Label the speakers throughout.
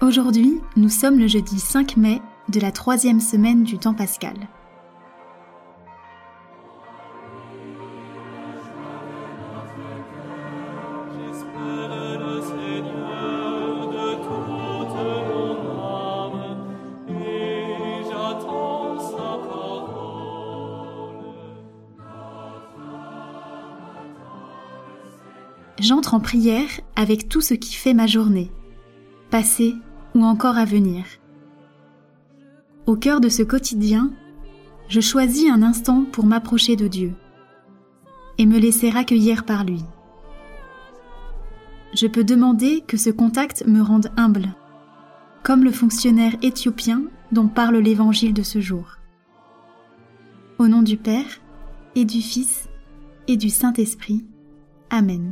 Speaker 1: Aujourd'hui, nous sommes le jeudi 5 mai de la 3e semaine du temps pascal. J'entre en prière avec tout ce qui fait ma journée, passée ou encore à venir. Au cœur de ce quotidien, je choisis un instant pour m'approcher de Dieu et me laisser accueillir par lui. Je peux demander que ce contact me rende humble, comme le fonctionnaire éthiopien dont parle l'évangile de ce jour. Au nom du Père, et du Fils, et du Saint-Esprit. Amen.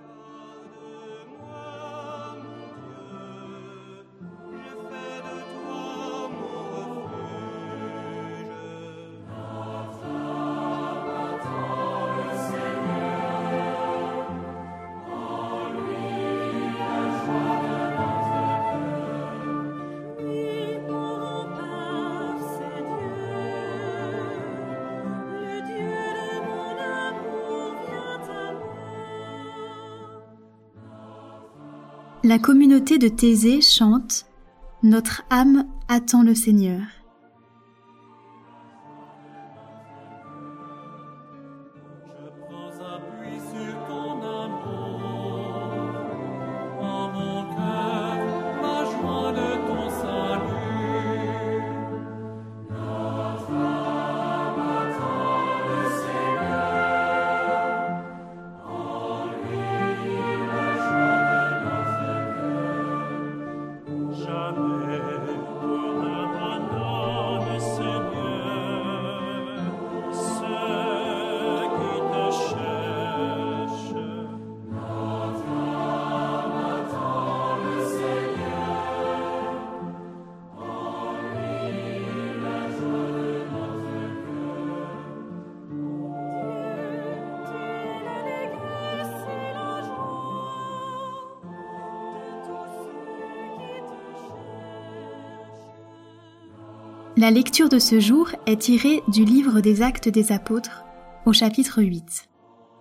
Speaker 1: La communauté de Thésée chante « Notre âme attend le Seigneur ». La lecture de ce jour est tirée du livre des Actes des Apôtres, au chapitre 8.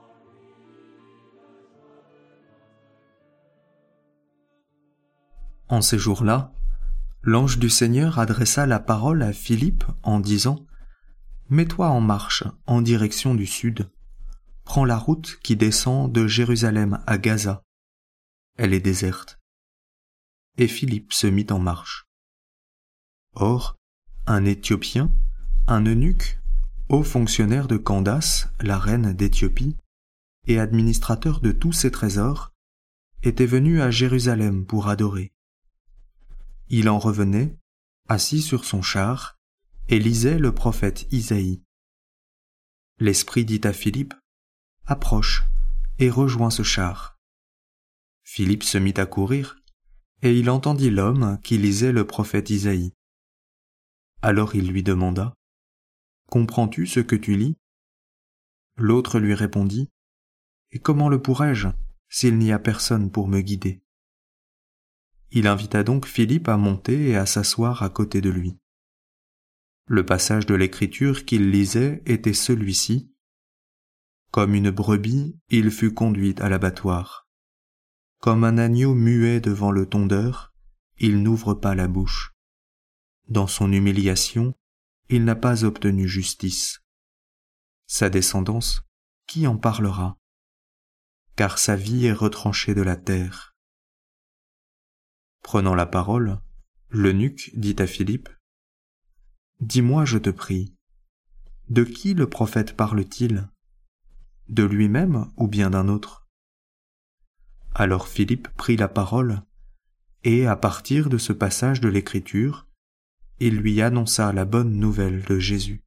Speaker 2: En ces jours-là, l'ange du Seigneur adressa la parole à Philippe en disant « Mets-toi en marche en direction du sud. Prends la route qui descend de Jérusalem à Gaza. Elle est déserte. » Et Philippe se mit en marche. Or, un Éthiopien, un eunuque, haut fonctionnaire de Candace, la reine d'Éthiopie, et administrateur de tous ses trésors, était venu à Jérusalem pour adorer. Il en revenait, assis sur son char, et lisait le prophète Isaïe. L'Esprit dit à Philippe, « Approche et rejoins ce char. » Philippe se mit à courir, et il entendit l'homme qui lisait le prophète Isaïe. Alors il lui demanda, « Comprends-tu ce que tu lis ?» L'autre lui répondit, « Et comment le pourrais-je, s'il n'y a personne pour me guider ?» Il invita donc Philippe à monter et à s'asseoir à côté de lui. Le passage de l'Écriture qu'il lisait était celui-ci. « Comme une brebis, il fut conduit à l'abattoir. Comme un agneau muet devant le tondeur, il n'ouvre pas la bouche. Dans son humiliation, il n'a pas obtenu justice. Sa descendance, qui en parlera? Car sa vie est retranchée de la terre. » Prenant la parole, l'eunuque dit à Philippe, « Dis-moi, je te prie, de qui le prophète parle-t-il? De lui-même ou bien d'un autre ?» Alors Philippe prit la parole, et à partir de ce passage de l'Écriture, il lui annonça la bonne nouvelle de Jésus.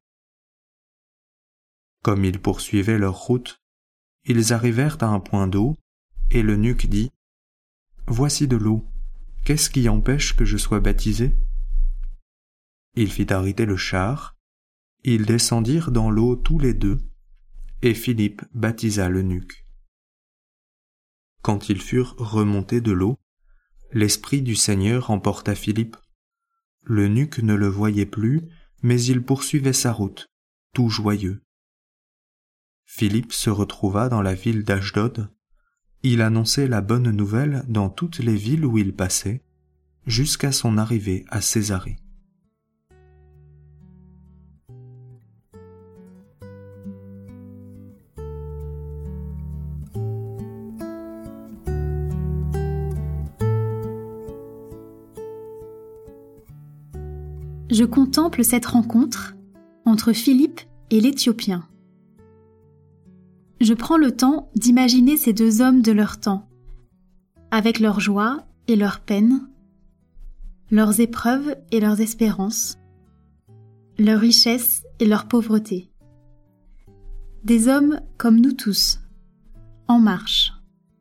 Speaker 2: Comme ils poursuivaient leur route, ils arrivèrent à un point d'eau, et l'eunuque dit, « Voici de l'eau, qu'est-ce qui empêche que je sois baptisé ?» Il fit arrêter le char, ils descendirent dans l'eau tous les deux, et Philippe baptisa l'eunuque. Quand ils furent remontés de l'eau, l'esprit du Seigneur emporta Philippe. L'eunuque ne le voyait plus, mais il poursuivait sa route, tout joyeux. Philippe se retrouva dans la ville d'Ashdod. Il annonçait la bonne nouvelle dans toutes les villes où il passait, jusqu'à son arrivée à Césarée.
Speaker 1: Je contemple cette rencontre entre Philippe et l'Éthiopien. Je prends le temps d'imaginer ces deux hommes de leur temps, avec leurs joies et leurs peines, leurs épreuves et leurs espérances, leurs richesses et leur pauvreté. Des hommes comme nous tous, en marche.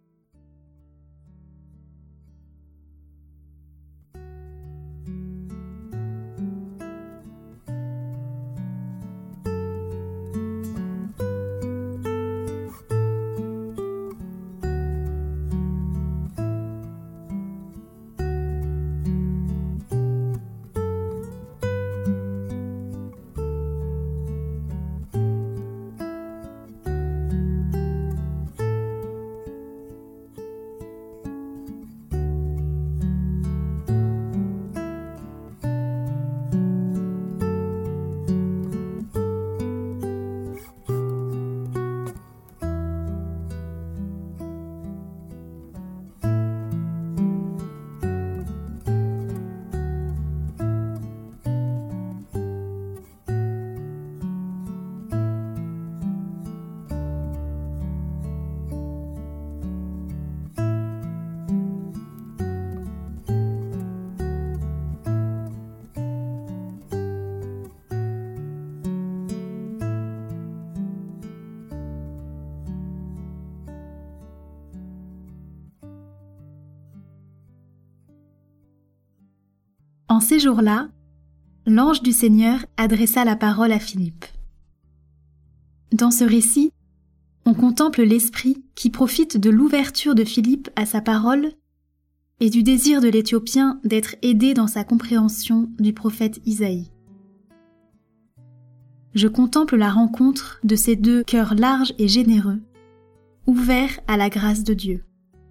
Speaker 1: En ces jours-là, l'ange du Seigneur adressa la parole à Philippe. Dans ce récit, on contemple l'esprit qui profite de l'ouverture de Philippe à sa parole et du désir de l'Éthiopien d'être aidé dans sa compréhension du prophète Isaïe. Je contemple la rencontre de ces deux cœurs larges et généreux, ouverts à la grâce de Dieu.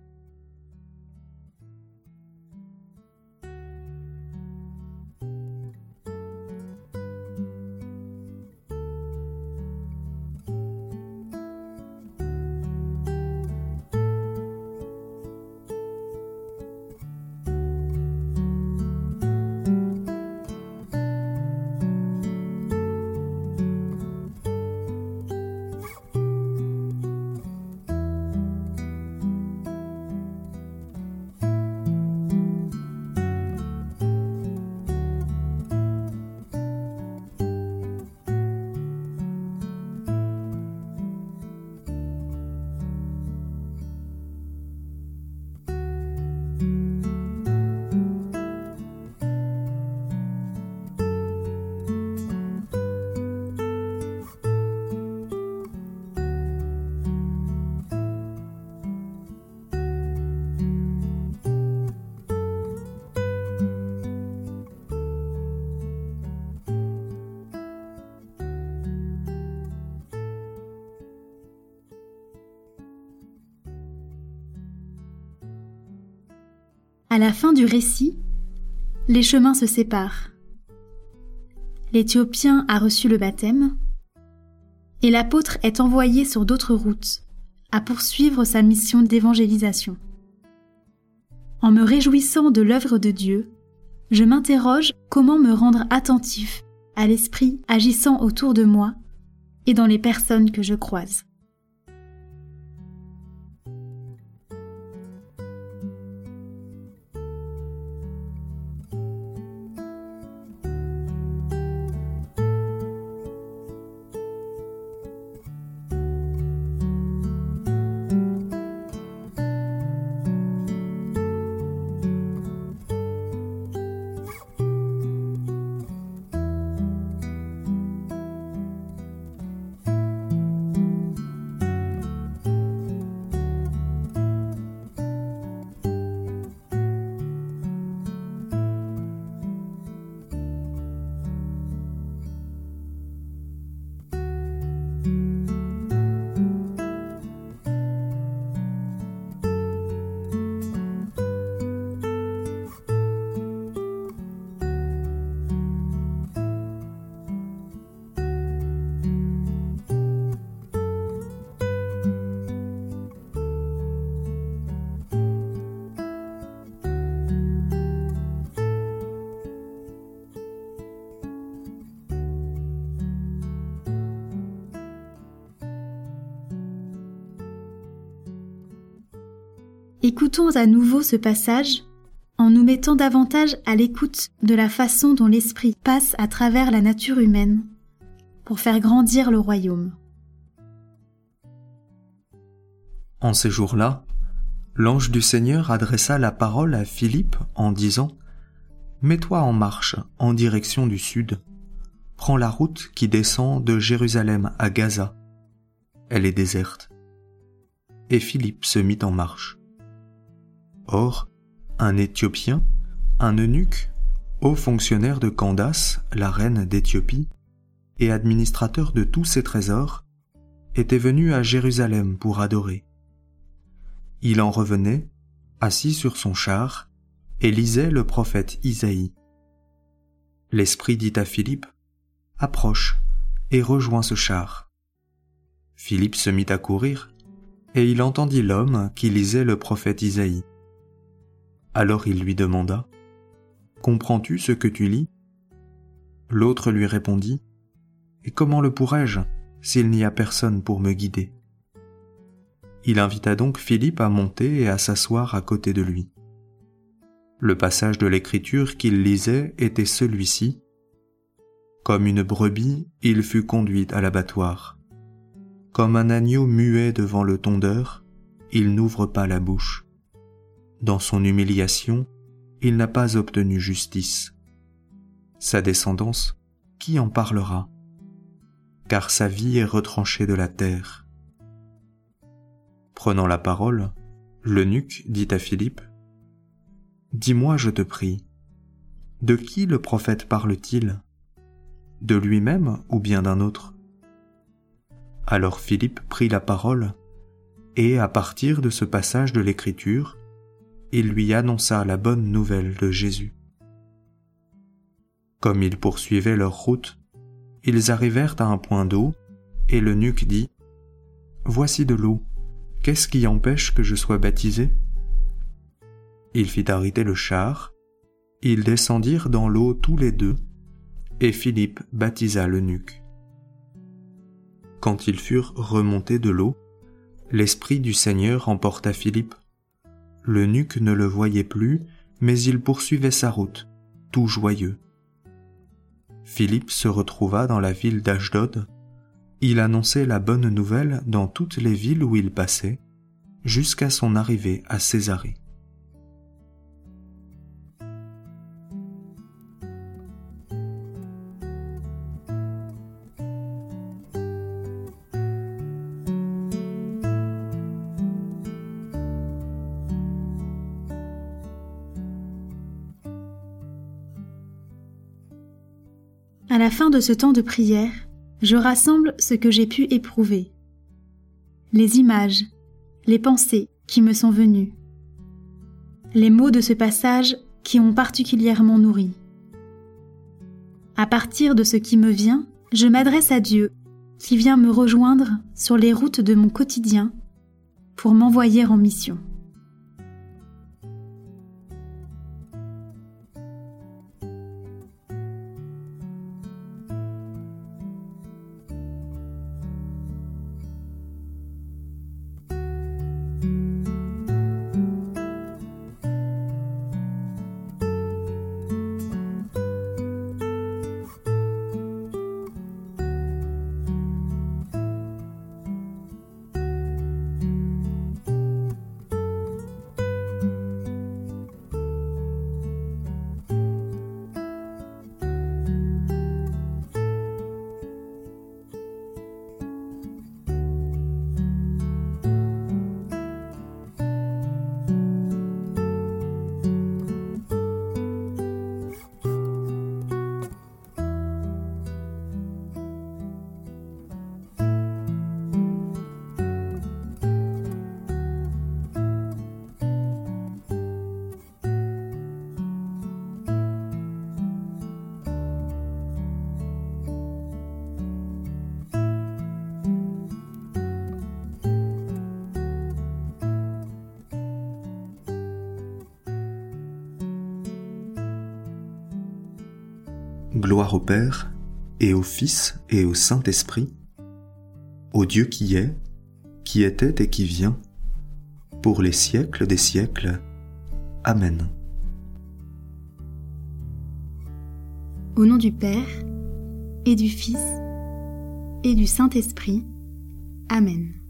Speaker 1: À la fin du récit, les chemins se séparent. L'Éthiopien a reçu le baptême et l'apôtre est envoyé sur d'autres routes à poursuivre sa mission d'évangélisation. En me réjouissant de l'œuvre de Dieu, je m'interroge comment me rendre attentif à l'esprit agissant autour de moi et dans les personnes que je croise. Écoutons à nouveau ce passage en nous mettant davantage à l'écoute de la façon dont l'Esprit passe à travers la nature humaine pour faire grandir le royaume.
Speaker 2: En ces jours-là, l'ange du Seigneur adressa la parole à Philippe en disant « Mets-toi en marche en direction du sud. Prends la route qui descend de Jérusalem à Gaza. Elle est déserte. » Et Philippe se mit en marche. Or, un Éthiopien, un eunuque, haut fonctionnaire de Candace, la reine d'Éthiopie, et administrateur de tous ses trésors, était venu à Jérusalem pour adorer. Il en revenait, assis sur son char, et lisait le prophète Isaïe. L'Esprit dit à Philippe, « Approche et rejoins ce char. » Philippe se mit à courir, et il entendit l'homme qui lisait le prophète Isaïe. Alors il lui demanda, « Comprends-tu ce que tu lis ?» L'autre lui répondit, « Et comment le pourrais-je, s'il n'y a personne pour me guider ?» Il invita donc Philippe à monter et à s'asseoir à côté de lui. Le passage de l'Écriture qu'il lisait était celui-ci. « Comme une brebis, il fut conduit à l'abattoir. Comme un agneau muet devant le tondeur, il n'ouvre pas la bouche. Dans son humiliation, il n'a pas obtenu justice. Sa descendance, qui en parlera ? Car sa vie est retranchée de la terre. » Prenant la parole, l'eunuque dit à Philippe, « Dis-moi, je te prie, de qui le prophète parle-t-il ? De lui-même ou bien d'un autre ?» Alors Philippe prit la parole, et à partir de ce passage de l'Écriture, il lui annonça la bonne nouvelle de Jésus. Comme ils poursuivaient leur route, ils arrivèrent à un point d'eau, et l'eunuque dit, « Voici de l'eau. Qu'est-ce qui empêche que je sois baptisé ?» Il fit arrêter le char, ils descendirent dans l'eau tous les deux, et Philippe baptisa l'eunuque. Quand ils furent remontés de l'eau, l'Esprit du Seigneur emporta Philippe. L'eunuque ne le voyait plus, mais il poursuivait sa route, tout joyeux. Philippe se retrouva dans la ville d'Ashdod. Il annonçait la bonne nouvelle dans toutes les villes où il passait, jusqu'à son arrivée à Césarée.
Speaker 1: À la fin de ce temps de prière, je rassemble ce que j'ai pu éprouver. Les images, les pensées qui me sont venues. Les mots de ce passage qui ont particulièrement nourri. À partir de ce qui me vient, je m'adresse à Dieu, qui vient me rejoindre sur les routes de mon quotidien pour m'envoyer en mission.
Speaker 2: Gloire au Père, et au Fils, et au Saint-Esprit, au Dieu qui est, qui était et qui vient, pour les siècles des siècles. Amen.
Speaker 1: Au nom du Père, et du Fils, et du Saint-Esprit. Amen.